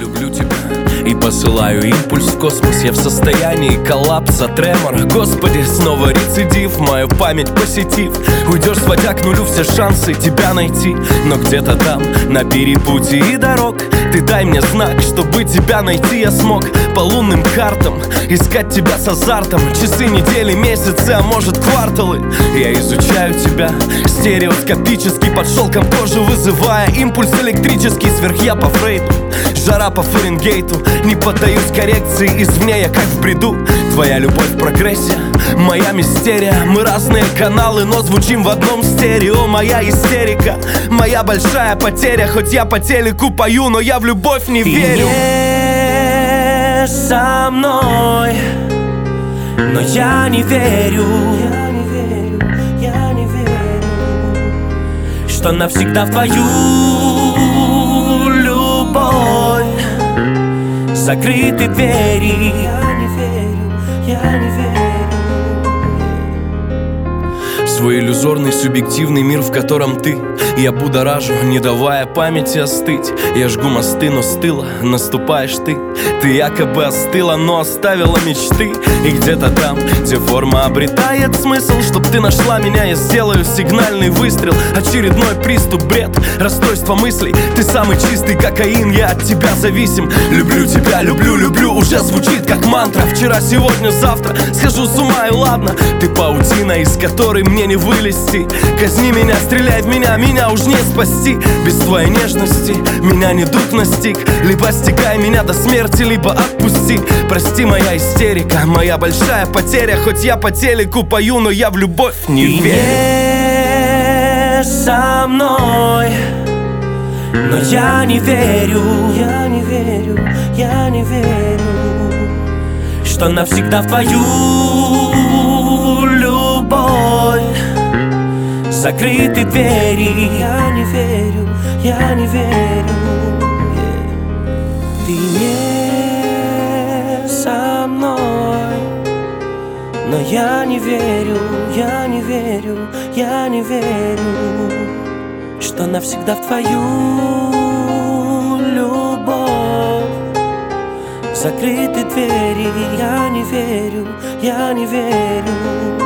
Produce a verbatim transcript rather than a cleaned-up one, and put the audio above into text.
люблю тебя и посылаю импульс в космос. Я в состоянии коллапса, тремора. Господи, снова рецидив, мою память посетив. Уйдешь, сводя к нулю все шансы тебя найти. Но где-то там, на перепутье дорог, ты дай мне знак, чтобы тебя найти я смог. По лунным картам искать тебя с азартом. Часы, недели, месяцы, а может кварталы. Я изучаю тебя стереоскопически, под шелком кожи вызывая импульс электрический. Сверх я по Фрейду, жара по Фаренгейту. Не поддаюсь коррекции, извне я как в бреду. Твоя любовь в прогрессе, моя мистерия. Мы разные каналы, но звучим в одном стерео. Моя истерика, моя большая потеря. Хоть я по телеку пою, но я в любовь не Ты верю. не со мной, но я не верю, я не верю, я не верю, что навсегда в твою любовь закрыты двери. Я не верю, я не верю. Свой иллюзорный субъективный мир, в котором ты я будоражу, не давая памяти остыть. Я жгу мосты, но с тыла наступаешь ты. Ты якобы остыла, но оставила мечты. И где-то там, где форма обретает смысл, чтоб ты нашла меня, я сделаю сигнальный выстрел. Очередной приступ, бред, расстройство мыслей. Ты самый чистый кокаин, я от тебя зависим. Люблю тебя, люблю, люблю, уже звучит как мантра. Вчера, сегодня, завтра, схожу с ума и ладно. Ты паутина, из которой мне не вылезти. Казни меня, стреляй в меня, меня уж не спасти. Без твоей нежности меня недуг настиг. Либо стекай меня до смерти, либо отпусти. Прости, моя истерика, моя большая потеря. Хоть я по телеку пою, но я в любовь не Ты верю. не со мной, но я не верю, я не верю, я не верю, что навсегда в твою любовь закрыты двери. Я не верю, я не верю. Ты не со мной, но я не верю, я не верю, я не верю, что навсегда в твою любовь закрыты двери. Я не верю, я не верю.